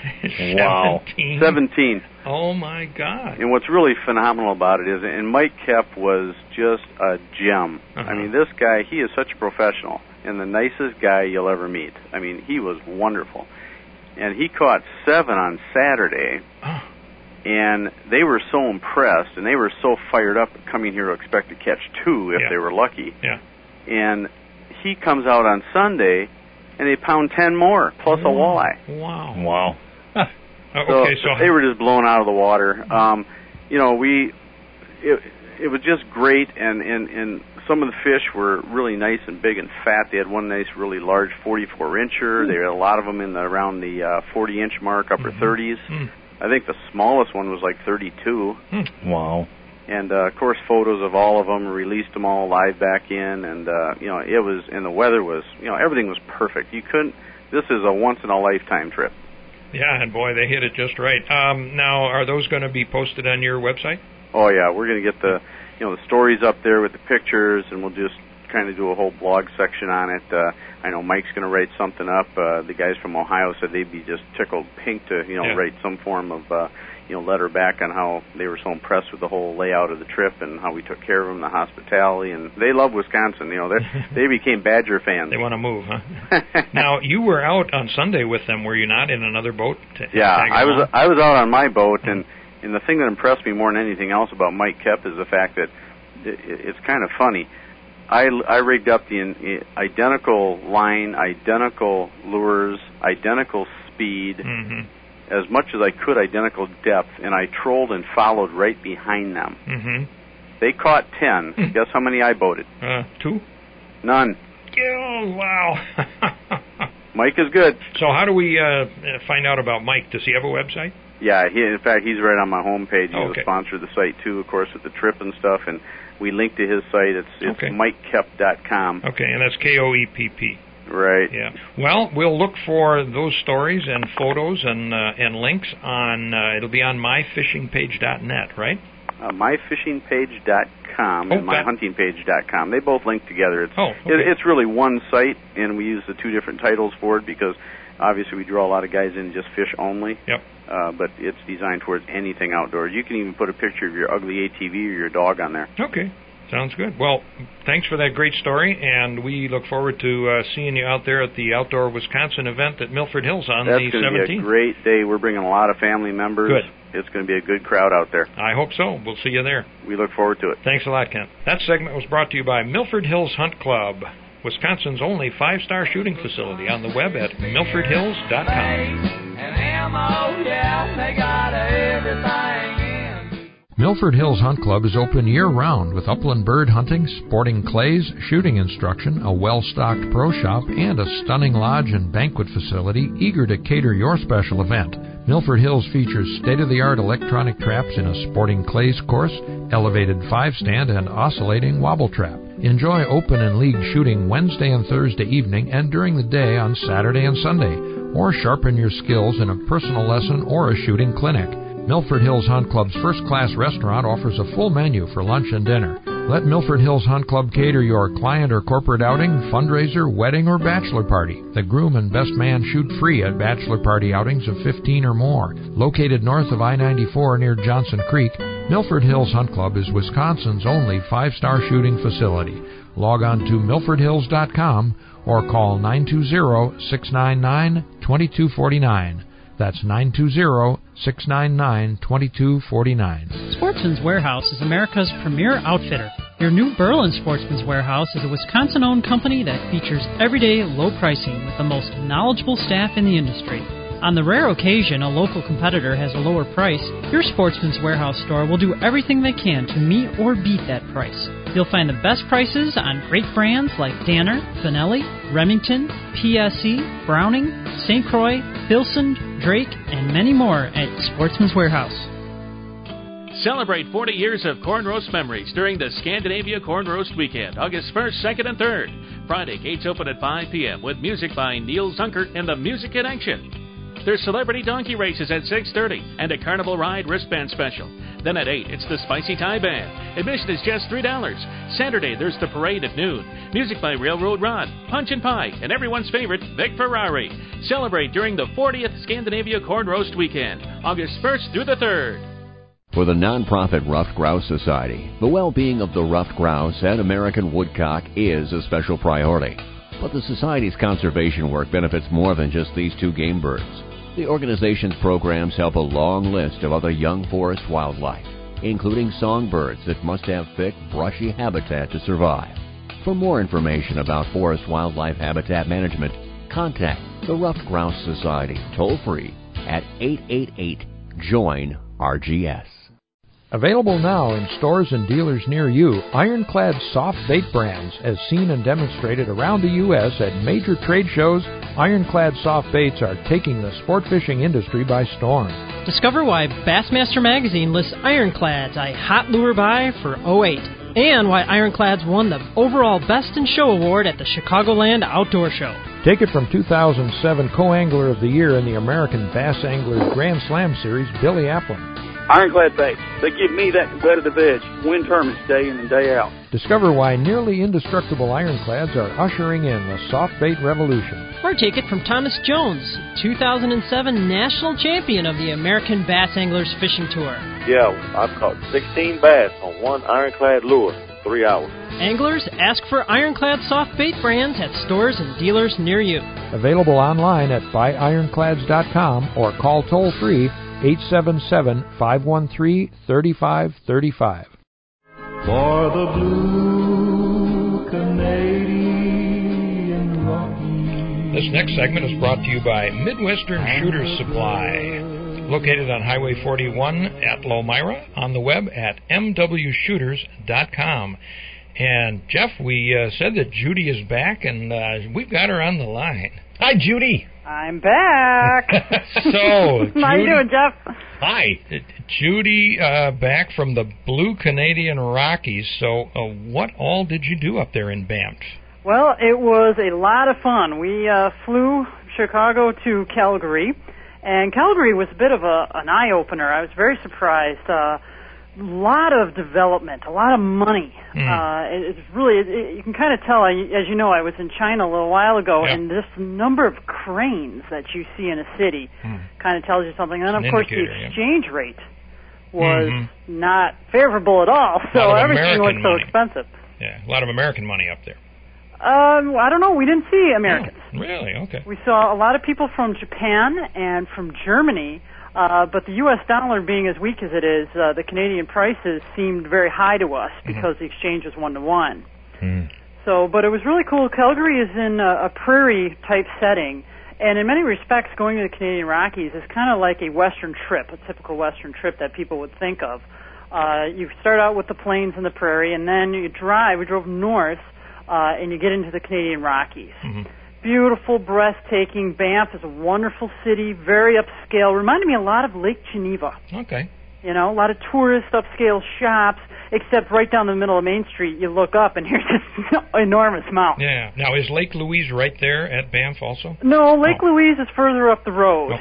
Wow. seventeen? seventeen. Oh, my God. And what's really phenomenal about it is, and Mike Kep was just a gem. Uh-huh. I mean, this guy, he is such a professional and the nicest guy you'll ever meet. I mean, he was wonderful. And he caught seven on Saturday, Oh. and they were so impressed, and they were so fired up coming here to expect to catch two if Yeah. they were lucky. Yeah. And he comes out on Sunday, and they pound ten more, plus a walleye. Wow. Wow. Oh, okay, so, so they were just blown out of the water. Um, you know, we it, it was just great, and, and, and some of the fish were really nice and big and fat. They had one nice, really large forty-four incher. Mm. There had a lot of them in the around the uh, forty inch mark, upper Mm-hmm. thirties. Mm. I think the smallest one was like thirty-two. Mm. Wow. And uh, of course, photos of all of them, released them all live back in, and uh, you know, it was, and the weather was, you know, everything was perfect. You couldn't. This is a once in a lifetime trip. Yeah, and boy, they hit it just right. Um, now, are those going to be posted on your website? Oh yeah, we're going to get the, you know, the stories up there with the pictures, and we'll just kind of do a whole blog section on it. Uh, I know Mike's going to write something up. Uh, the guys from Ohio said they'd be just tickled pink to, you know, Yeah. write some form of, uh, you know, letter back on how they were so impressed with the whole layout of the trip and how we took care of them, the hospitality, and they love Wisconsin. You know, they they became Badger fans. They want to move, huh? Now, you were out on Sunday with them, were you not, in another boat? To Yeah, tag I was along? I was out on my boat, and and the thing that impressed me more than anything else about Mike Kep is the fact that it, it's kind of funny. I, I rigged up the in, identical line, identical lures, identical speed, Mm-hmm. as much as I could, identical depth, and I trolled and followed right behind them. Mm-hmm. They caught ten. Guess how many I boated? Uh, two? None. Oh, wow. Mike is good. So how do we uh, find out about Mike? Does he have a website? Yeah, he, in fact, he's right on my homepage. He's Okay. a sponsor of the site, too, of course, with the trip and stuff, and we link to his site. It's, it's Okay. mike kep dot com. Okay, and that's K O E P P. Right. Yeah. Well, we'll look for those stories and photos and uh, and links on. Uh, it'll be on my fishing page dot net, right? Uh, my fishing page dot com Oh, and my hunting page dot com. They both link together. It's, Oh, okay. it, it's really one site, and we use the two different titles for it because obviously we draw a lot of guys in just fish only. Yep. Uh, but it's designed towards anything outdoors. You can even put a picture of your ugly A T V or your dog on there. Okay. Sounds good. Well, thanks for that great story, and we look forward to uh, seeing you out there at the Outdoor Wisconsin event at Milford Hills on That's the going to be a seventeenth. great day. We're bringing a lot of family members. Good. It's going to be a good crowd out there. I hope so. We'll see you there. We look forward to it. Thanks a lot, Kent. That segment was brought to you by Milford Hills Hunt Club, Wisconsin's only five-star shooting facility, on the web at milford hills dot com. And ammo, yeah, they got everything in. Milford Hills Hunt Club is open year-round with upland bird hunting, sporting clays, shooting instruction, a well-stocked pro shop, and a stunning lodge and banquet facility eager to cater your special event. Milford Hills features state-of-the-art electronic traps in a sporting clays course, elevated five-stand, and oscillating wobble trap. Enjoy open and league shooting Wednesday and Thursday evening and during the day on Saturday and Sunday, or sharpen your skills in a personal lesson or a shooting clinic. Milford Hills Hunt Club's first-class restaurant offers a full menu for lunch and dinner. Let Milford Hills Hunt Club cater your client or corporate outing, fundraiser, wedding, or bachelor party. The groom and best man shoot free at bachelor party outings of fifteen or more. Located north of I ninety-four near Johnson Creek, Milford Hills Hunt Club is Wisconsin's only five-star shooting facility. Log on to milford hills dot com or call nine two zero, six nine nine, two two four nine. That's nine two zero, six nine nine, two two four nine. Sportsman's Warehouse is America's premier outfitter. Your new Berlin Sportsman's Warehouse is a Wisconsin-owned company that features everyday low pricing with the most knowledgeable staff in the industry. On the rare occasion a local competitor has a lower price, your Sportsman's Warehouse store will do everything they can to meet or beat that price. You'll find the best prices on great brands like Danner, Vanelli, Remington, P S E, Browning, Saint Croix, Filson, Drake, and many more at Sportsman's Warehouse. Celebrate forty years of corn roast memories during the Scandinavia Corn Roast Weekend, August first, second, and third. Friday, gates open at five p.m. with music by Neil Zunkert and the Music in Action. There's celebrity donkey races at six thirty and a carnival ride wristband special. Then at eight, it's the Spicy Thai Band. Admission is just three dollars. Saturday, there's the parade at noon. Music by Railroad Rod, Punch and Pie, and everyone's favorite, Vic Ferrari. Celebrate during the fortieth Scandinavia Corn Roast Weekend, August first through the third. For the nonprofit Ruffed Grouse Society, the well-being of the ruffed grouse and American woodcock is a special priority. But the Society's conservation work benefits more than just these two game birds. The organization's programs help a long list of other young forest wildlife, including songbirds that must have thick, brushy habitat to survive. For more information about forest wildlife habitat management, contact the Ruffed Grouse Society toll-free at eight eight eight, join R G S. Available now in stores and dealers near you, Ironclad soft bait brands, as seen and demonstrated around the U S at major trade shows. Ironclad soft baits are taking the sport fishing industry by storm. Discover why Bassmaster Magazine lists Ironclads a hot lure buy for oh eight, and why Ironclads won the overall Best in Show award at the Chicagoland Outdoor Show. Take it from two thousand seven Co-Angler of the Year in the American Bass Anglers Grand Slam Series, Billy Applin. Ironclad baits, they give me that competitive edge, win tournaments day in and day out. Discover why nearly indestructible ironclads are ushering in the soft bait revolution. Or take it from Thomas Jones, two thousand seven national champion of the American Bass Anglers Fishing Tour. Yeah, I've caught sixteen bass on one ironclad lure in three hours. Anglers, ask for Ironclad soft bait brands at stores and dealers near you. Available online at buy ironclads dot com or call toll-free eight seven seven, five one three, three five three five. For the blue Canadian Rockies. This next segment is brought to you by Midwestern Shooters Supply. Located on Highway forty-one at Lomira, on the web at m w shooters dot com. And, Jeff, we uh, said that Judy is back, and uh, we've got her on the line. Hi, Judy. I'm back. So, Judy, how you doing, Jeff? Hi. Judy, uh, back from the Blue Canadian Rockies. So, uh, what all did you do up there in Banff? Well, it was a lot of fun. We uh, flew Chicago to Calgary, and Calgary was a bit of a, an eye-opener. I was very surprised. Uh, a lot of development, a lot of money. Mm. Uh, it, it's really, it, it, you can kind of tell, I, as you know, I was in China a little while ago, yeah. and this number of cranes that you see in a city mm. kind of tells you something. And, then, of course, the exchange yeah. rate was mm-hmm. not favorable at all, so everything was so money. expensive. Yeah, a lot of American money up there. Um, I don't know. We didn't see Americans. Oh, really? Okay. We saw a lot of people from Japan and from Germany, uh, but the U S dollar being as weak as it is, uh, the Canadian prices seemed very high to us because mm-hmm. the exchange was one to one. Mm. So, but it was really cool. Calgary is in a, a prairie-type setting, and in many respects, going to the Canadian Rockies is kind of like a Western trip, a typical Western trip that people would think of. Uh, you start out with the plains and the prairie, and then you drive. We drove north. Uh, and you get into the Canadian Rockies. Mm-hmm. Beautiful, breathtaking. Banff is a wonderful city, very upscale. Reminded me a lot of Lake Geneva. Okay. You know, a lot of tourist upscale shops, except right down the middle of Main Street, you look up and here's this enormous mountain. Yeah. Now, is Lake Louise right there at Banff also? No, Lake oh. Louise is further up the road. Okay.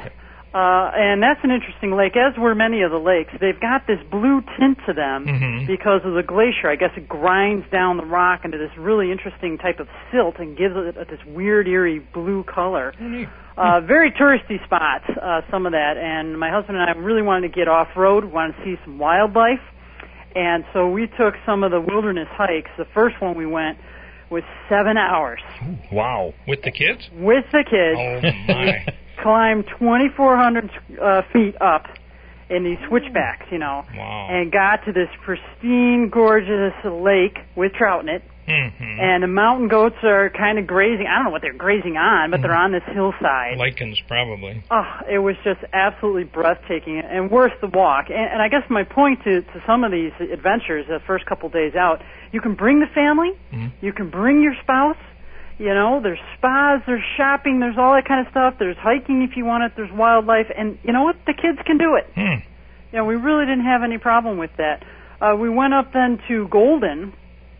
Uh, and that's an interesting lake, as were many of the lakes. They've got this blue tint to them Mm-hmm. because of the glacier. I guess it grinds down the rock into this really interesting type of silt and gives it this weird, eerie blue color. Uh, very touristy spots, uh, some of that. And my husband and I really wanted to get off-road, wanted to see some wildlife. And so we took some of the wilderness hikes. The first one we went was seven hours. Wow. With the kids? With the kids. Oh, my. Climbed twenty-four hundred uh, feet up in these switchbacks, you know, wow. and got to this pristine, gorgeous lake with trout in it. Mm-hmm. And the mountain goats are kind of grazing. I don't know what they're grazing on, but they're on this hillside. Lichens, probably. Oh, it was just absolutely breathtaking and worth the walk. And, and I guess my point to, to some of these adventures, the first couple days out, you can bring the family, mm-hmm. you can bring your spouse. You know, there's spas, there's shopping, there's all that kind of stuff. There's hiking if you want it. There's wildlife. And you know what? The kids can do it. Hmm. You know, we really didn't have any problem with that. Uh, we went up then to Golden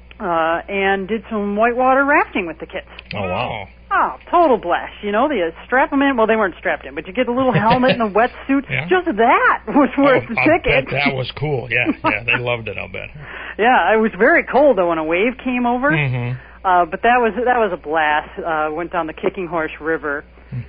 uh, and did some whitewater rafting with the kids. Oh, wow. Oh, total blast. You know, they strap them in. Well, they weren't strapped in, but you get a little helmet and a wetsuit. Yeah. Just that was worth oh, the I'll ticket. Bet that was cool. Yeah, yeah, they loved it, I'll bet. Yeah, it was very cold, though, when a wave came over. Mm-hmm. Uh, but that was that was a blast. Uh, went down the Kicking Horse River,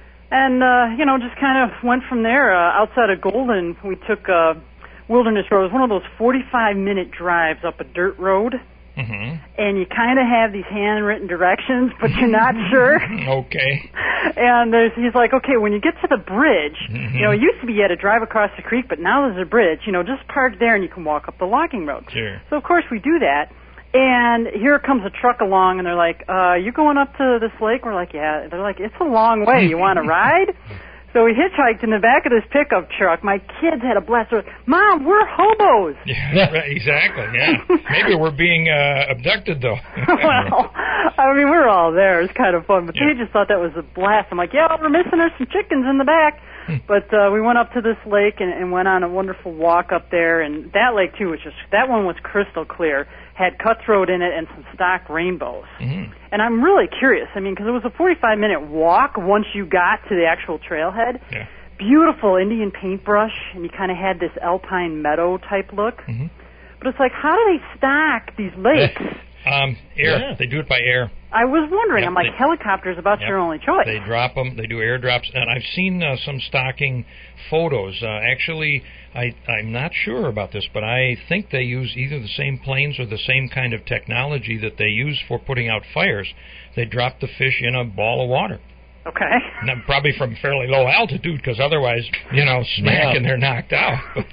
and uh, you know, just kind of went from there. Uh, outside of Golden, we took uh, Wilderness Road. It was one of those forty-five minute drives up a dirt road, mm-hmm. and you kind of have these handwritten directions, but you're not sure. Okay. And there's, he's like, okay, when you get to the bridge, mm-hmm. you know, it used to be you had to drive across the creek, but now there's a bridge. You know, just park there, and you can walk up the logging road. Sure. So of course we do that. And here comes a truck along, and they're like, uh, you going up to this lake? We're like, yeah. They're like, it's a long way. You want to ride? So we hitchhiked in the back of this pickup truck. My kids had a blast. They're like, Mom, we're hobos. Yeah, right, exactly, yeah. Maybe we're being uh, abducted, though. Well, I mean, we were all there. It was kind of fun. But yeah. they just thought that was a blast. I'm like, yeah, we're missing us some chickens in the back. But uh, we went up to this lake and, and went on a wonderful walk up there. And that lake, too, was just, that one was crystal clear. Had cutthroat in it and some stock rainbows. Mm-hmm. And I'm really curious, I mean, because it was a forty-five minute walk once you got to the actual trailhead. Yeah. Beautiful Indian paintbrush, and you kind of had this alpine meadow type look. Mm-hmm. But it's like, how do they stock these lakes? Um, air. Yeah. They do it by air. I was wondering. Yep, I'm like, they, helicopters about yep, your only choice. They drop them. They do airdrops. And I've seen uh, some stocking photos. Uh, actually, I, I'm not sure about this, but I think they use either the same planes or the same kind of technology that they use for putting out fires. They drop the fish in a ball of water. Okay. Now, probably from fairly low altitude, because otherwise, you know, smack yeah. and they're knocked out.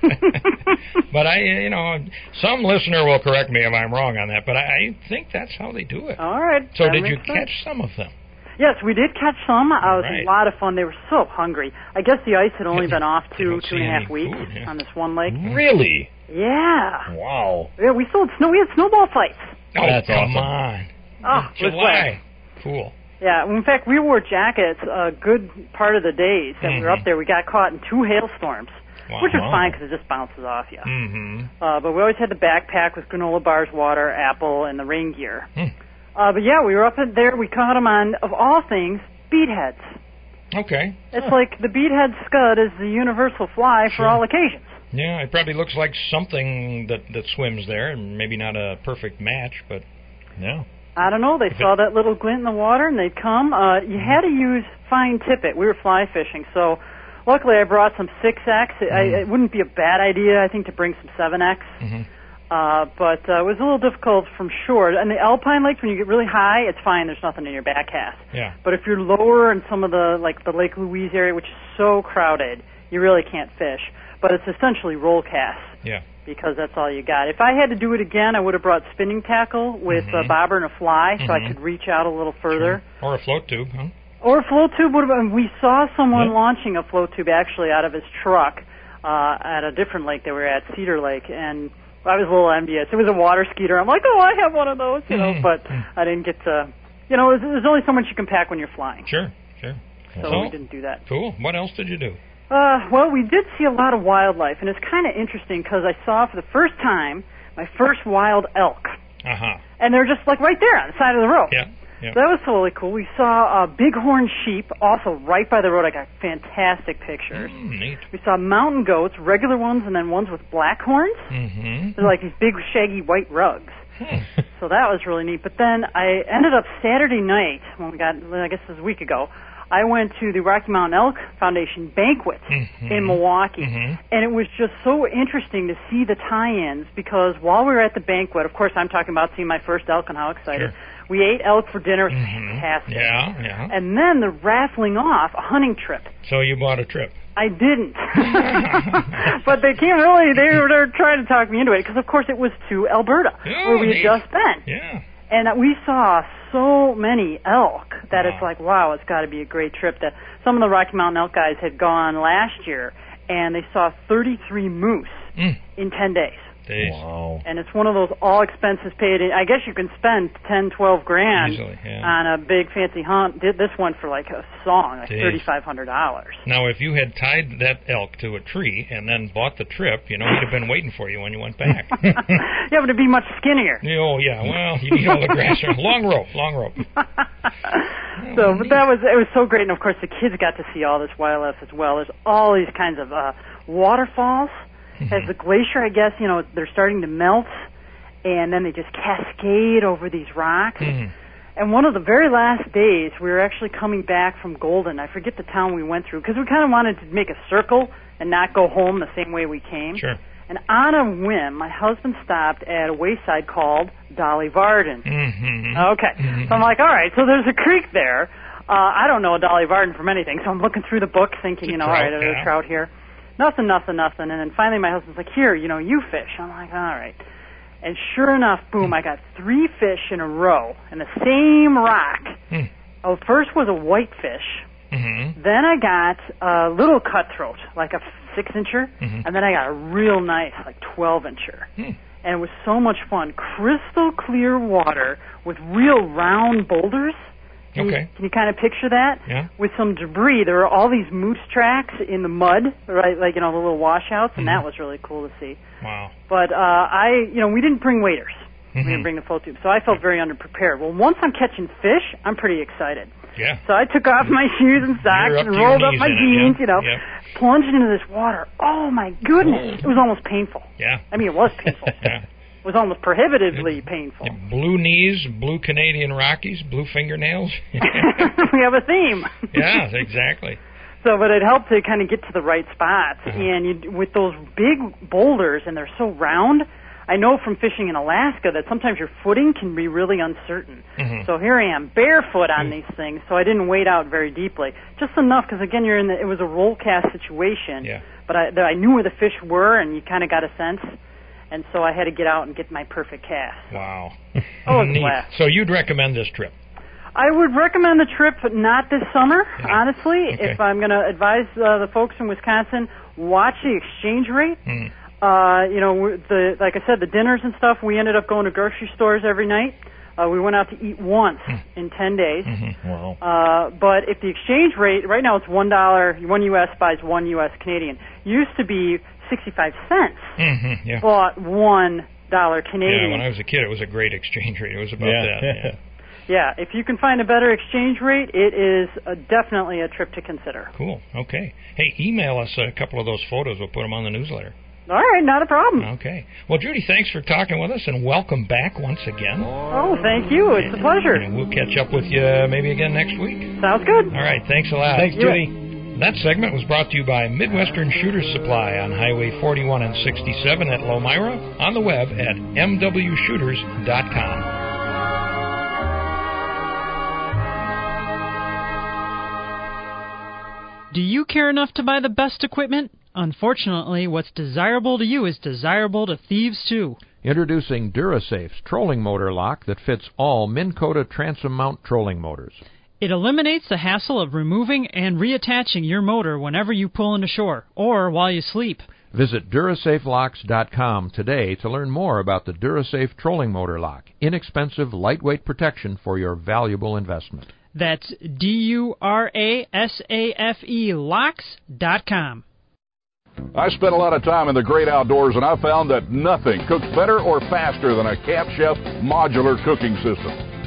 But I, you know, some listener will correct me if I'm wrong on that, but I, I think that's how they do it. All right. So that did you makes sense. catch some of them? Yes, we did catch some. Uh, it was right. a lot of fun. They were so hungry. I guess the ice had only Yeah, been off they two, don't two see and a half any weeks food, yeah. on this one lake. Really? Yeah. Wow. Yeah, we still had snow. We had snowball fights. Oh, That's come awesome. on. Oh, it was July. Cool. Yeah, in fact, we wore jackets a good part of the days that mm-hmm. we were up there. We got caught in two hailstorms, wow. which is wow. fine because it just bounces off you. Mm-hmm. Uh, but we always had the backpack with granola bars, water, apple, and the rain gear. Mm. Uh, but yeah, we were up there. We caught them on, of all things, beadheads. Okay. It's huh. like the beadhead scud is the universal fly for sure. all occasions. Yeah, it probably looks like something that, that swims there, and maybe not a perfect match, but yeah. I don't know. They if saw it, that little glint in the water, and they'd come. Uh, you had to use fine tippet. We were fly fishing, so luckily I brought some six X. Mm-hmm. I, it wouldn't be a bad idea, I think, to bring some seven X. Mm-hmm. Uh, but uh, it was a little difficult from shore. And the alpine lakes, when you get really high, it's fine. There's nothing in your back cast. Yeah. But if you're lower in some of the, like the Lake Louise area, which is so crowded, you really can't fish. But it's essentially roll casts. Yeah. Because that's all you got. If I had to do it again, I would have brought spinning tackle with mm-hmm. a bobber and a fly, so mm-hmm. I could reach out a little further. Sure. Or a float tube, huh? Or a float tube would have been. We saw someone yeah. launching a float tube actually out of his truck uh, at a different lake. They were at Cedar Lake, and I was a little envious. It was a water skeeter. I'm like, oh, I have one of those, you know. Mm-hmm. But I didn't get to. You know, there's only so much you can pack when you're flying. Sure, sure. So, so we didn't do that. Cool. What else did you do? Uh, well, we did see a lot of wildlife, and it's kind of interesting because I saw for the first time my first wild elk. Uh-huh. And they're just like right there on the side of the road. Yeah. Yep. So that was totally cool. We saw uh, bighorn sheep, also right by the road. I got fantastic pictures. Mm, neat. We saw mountain goats, regular ones, and then ones with black horns. Mm-hmm. They're like these big, shaggy white rugs. So that was really neat. But then I ended up Saturday night, when we got, I guess this was a week ago, I went to the Rocky Mountain Elk Foundation banquet mm-hmm. in Milwaukee. Mm-hmm. And it was just so interesting to see the tie-ins because while we were at the banquet, of course I'm talking about seeing my first elk and how excited. Sure. We ate elk for dinner. It was Mm-hmm. fantastic. Yeah, yeah. And then the raffling off a hunting trip. So you bought a trip. I didn't. But they came really, they were, they were trying to talk me into it because, of course, it was to Alberta, Oh, where we had neat. just been. Yeah. And we saw so many elk that Wow. it's like, wow, it's got to be a great trip. That some of the Rocky Mountain elk guys had gone last year, and they saw thirty-three moose Mm. in ten days. Days. Wow. And it's one of those all expenses paid. I guess you can spend ten, twelve grand Easily, yeah. on a big fancy hunt. Did this one for like a song, like Days. thirty-five hundred dollars. Now, if you had tied that elk to a tree and then bought the trip, you know, he'd have been waiting for you when you went back. Yeah, but it'd be much skinnier. Oh, yeah. Well, you need all the grass. Long rope, long rope. So, but that was it was so great, and of course the kids got to see all this wildlife as well. There's all these kinds of uh, waterfalls. Mm-hmm. As the glacier, I guess, you know, they're starting to melt, and then they just cascade over these rocks. Mm-hmm. And one of the very last days, we were actually coming back from Golden. I forget the town we went through, because we kind of wanted to make a circle and not go home the same way we came. Sure. And on a whim, my husband stopped at a wayside called Dolly Varden. Mm-hmm. Okay. Mm-hmm. So I'm like, all right, so there's a creek there. Uh, I don't know a Dolly Varden from anything, so I'm looking through the book thinking, It's a you know, trout, all right, there's yeah. a trout here. Nothing, nothing, nothing. And then finally my husband's like, here, you know, you fish. I'm like, all right. And sure enough, boom, I got three fish in a row in the same rock. Mm. Oh, first was a whitefish. Mm-hmm. Then I got a little cutthroat, like a six-incher. Mm-hmm. And then I got a real nice, like twelve-incher. Mm. And it was so much fun. Crystal clear water with real round boulders. Can Okay. You, can you kind of picture that? Yeah. With some debris. There were all these moose tracks in the mud, right? Like, you know, the little washouts, and Mm-hmm. that was really cool to see. Wow. But uh, I, you know, we didn't bring waders. Mm-hmm. We didn't bring the float tube, so I felt very underprepared. Well, once I'm catching fish, I'm pretty excited. Yeah. So I took off my shoes and socks You're up and to your rolled up knees my in it, jeans, yeah. you know, Yeah. plunged into this water. Oh, my goodness. It was almost painful. Yeah. I mean, it was painful. Yeah. It was almost prohibitively painful. Blue knees, blue Canadian Rockies, blue fingernails. We have a theme. Yeah, exactly. So, but it helped to kind of get to the right spots. Uh-huh. And you, with those big boulders, and they're so round, I know from fishing in Alaska that sometimes your footing can be really uncertain. Mm-hmm. So here I am, barefoot on these things, so I didn't wade out very deeply. Just enough, because again, you're in the, it was a roll cast situation. Yeah. But I, the, I knew where the fish were, and you kind of got a sense. And so I had to get out and get my perfect cast. Wow. Oh, it was a Neat. blast. So you'd recommend this trip? I would recommend the trip, but not this summer, Yeah. honestly. Okay. If I'm going to advise uh, the folks in Wisconsin, watch the exchange rate. Mm. Uh, you know, we- the like I said, the dinners and stuff, we ended up going to grocery stores every night. Uh, we went out to eat once Mm. in ten days. Mm-hmm. Wow. Uh, but if the exchange rate, right now it's one dollar, one U S buys one U S Canadian. Used to be sixty-five cents. Mm-hmm. Yeah. Bought one dollar Canadian. Yeah, when I was a kid, it was a great exchange rate. It was about Yeah. that. Yeah. Yeah, if you can find a better exchange rate, it is uh definitely a trip to consider. Cool. Okay. Hey, email us a couple of those photos. We'll put them on the newsletter. All right, not a problem. Okay. Well, Judy, thanks for talking with us, and welcome back once again. Oh, thank you. It's a pleasure. And we'll catch up with you maybe again next week. Sounds good. All right. Thanks a lot. Thanks, You Judy. That segment was brought to you by Midwestern Shooter's Supply on Highway forty-one and sixty-seven at Lomira, on the web at m w shooters dot com. Do you care enough to buy the best equipment? Unfortunately, what's desirable to you is desirable to thieves too. Introducing Durasafe's trolling motor lock that fits all Minn Kota transom mount trolling motors. It eliminates the hassle of removing and reattaching your motor whenever you pull into shore or while you sleep. Visit Durasafe Locks dot com today to learn more about the Durasafe trolling motor lock. Inexpensive, lightweight protection for your valuable investment. That's D U R A S A F E locks dot com. I spent a lot of time in the great outdoors, and I found that nothing cooks better or faster than a Camp Chef modular cooking system.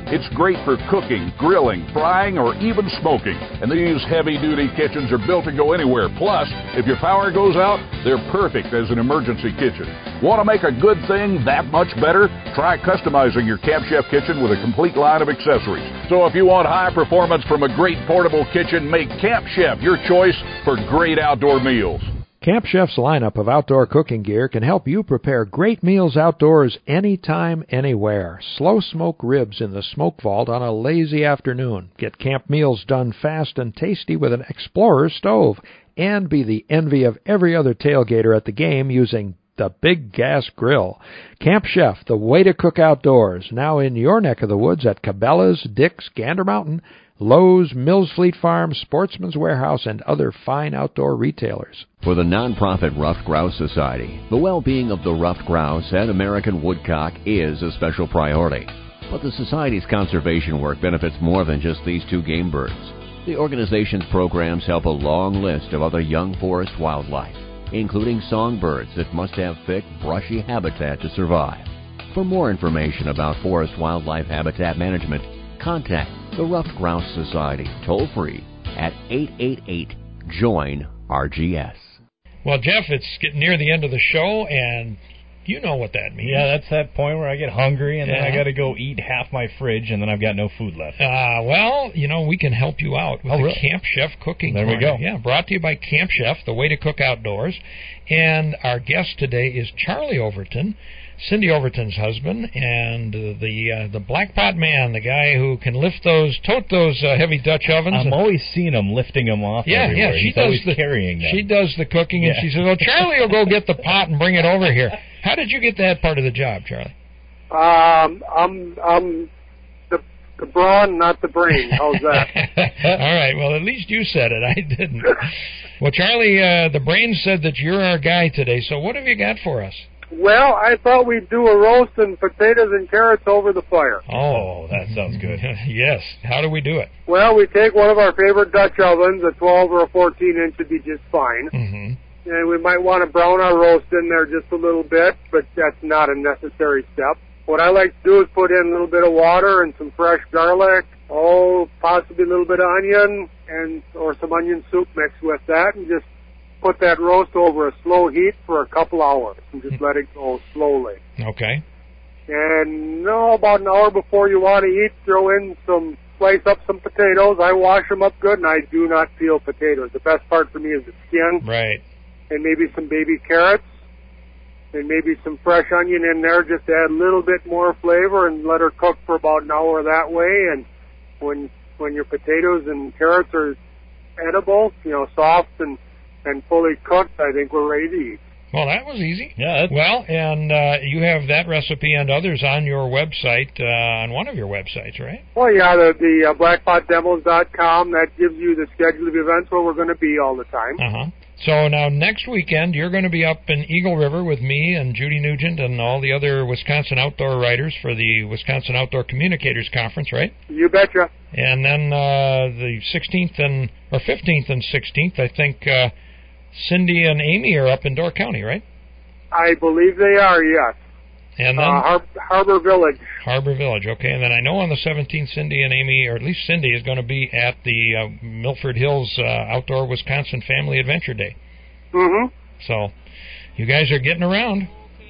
It's great for cooking, grilling, frying, or even smoking. And these heavy-duty kitchens are built to go anywhere. Plus, if your power goes out, they're perfect as an emergency kitchen. Want to make a good thing that much better? Try customizing your Camp Chef kitchen with a complete line of accessories. So if you want high performance from a great portable kitchen, make Camp Chef your choice for great outdoor meals. Camp Chef's lineup of outdoor cooking gear can help you prepare great meals outdoors anytime, anywhere. Slow smoke ribs in the smoke vault on a lazy afternoon. Get camp meals done fast and tasty with an Explorer stove. And be the envy of every other tailgater at the game using the Big Gas Grill. Camp Chef, the way to cook outdoors. Now in your neck of the woods at Cabela's, Dick's, Gander Mountain, Lowe's, Mills Fleet Farm, Sportsman's Warehouse, and other fine outdoor retailers. For the nonprofit Ruffed Grouse Society, the well-being of the ruffed grouse and American woodcock is a special priority. But the Society's conservation work benefits more than just these two game birds. The organization's programs help a long list of other young forest wildlife, including songbirds that must have thick, brushy habitat to survive. For more information about forest wildlife habitat management, contact the Ruffed Grouse Society toll-free at eight eight eight, join R G S. Well, Jeff, it's getting near the end of the show, and you know what that means. Yeah, that's that point where I get hungry, and yeah. then I got to go eat half my fridge, and then I've got no food left. Uh, well, you know, we can help you out with oh, the really? Camp Chef Cooking There Corner. we go. Yeah, brought to you by Camp Chef, the way to cook outdoors. And our guest today is Charlie Overton, Cindy Overton's husband, and uh, the uh, the Black Pot Man, the guy who can lift those, tote those uh, heavy Dutch ovens. I'm and, always seeing him lifting them off yeah, everywhere. Yeah, she He's does always the, carrying them. She does the cooking, yeah. and she says, "Oh, Charlie will go get the pot and bring it over here." How did you get that part of the job, Charlie? Um, I'm I'm the the brawn, not the brain. How's that? All right. Well, at least you said it. I didn't. Well, Charlie, uh, the brain said that you're our guy today. So what have you got for us? Well, I thought we'd do a roast and potatoes and carrots over the fire. Oh, that sounds good. Yes. How do we do it? Well, we take one of our favorite Dutch ovens, a twelve or a fourteen inch would be just fine. Mm-hmm. And we might want to brown our roast in there just a little bit, but that's not a necessary step. What I like to do is put in a little bit of water and some fresh garlic, oh, possibly a little bit of onion, and or some onion soup mixed with that, and just put that roast over a slow heat for a couple hours, and just let it go slowly. Okay. And no, about an hour before you want to eat, throw in some, slice up some potatoes. I wash them up good, and I do not peel potatoes. The best part for me is the skin. Right. And maybe some baby carrots. And maybe some fresh onion in there just to add a little bit more flavor, and let her cook for about an hour that way. And when when your potatoes and carrots are edible, you know, soft and, and fully cooked, I think we're ready to eat. Well, that was easy. Yeah. Well, and uh, you have that recipe and others on your website, uh, on one of your websites, right? Well, yeah, the, the uh, black pot demos dot com, that gives you the schedule of events where we're going to be all the time. Uh-huh. So now next weekend you're going to be up in Eagle River with me and Judy Nugent and all the other Wisconsin outdoor writers for the Wisconsin Outdoor Communicators Conference, right? You betcha. And then uh, the sixteenth and or fifteenth and sixteenth, I think uh, Cindy and Amy are up in Door County, right? I believe they are, yes. And then uh, Har- Harbor Village. Harbor Village, okay. And then I know on the seventeenth, Cindy and Amy, or at least Cindy, is going to be at the uh, Milford Hills uh, Outdoor Wisconsin Family Adventure Day. Mm-hmm. So you guys are getting around.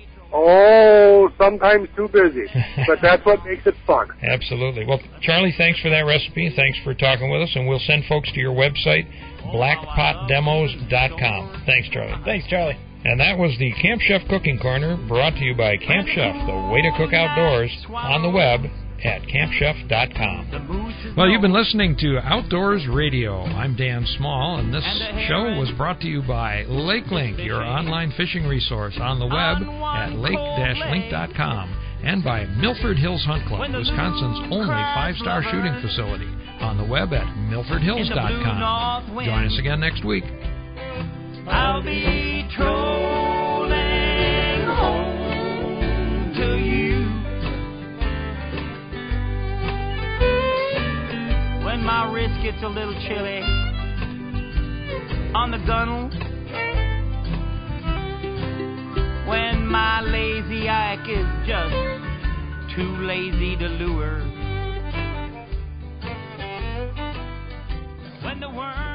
Oh, sometimes too busy. But that's what makes it fun. Absolutely. Well, Charlie, thanks for that recipe. Thanks for talking with us. And we'll send folks to your website, black pot demos dot com. Thanks, Charlie. Thanks, Charlie. And that was the Camp Chef Cooking Corner, brought to you by Camp Chef, the way to cook outdoors, on the web at camp chef dot com. Well, you've been listening to Outdoors Radio. I'm Dan Small, and this show was brought to you by LakeLink, your online fishing resource, on the web at lake dash link dot com, and by Milford Hills Hunt Club, Wisconsin's only five-star shooting facility, on the web at milford hills dot com. Join us again next week. I'll be trolling home to you when my wrist gets a little chilly on the gunnel, when my lazy ike is just too lazy to lure. find a worm.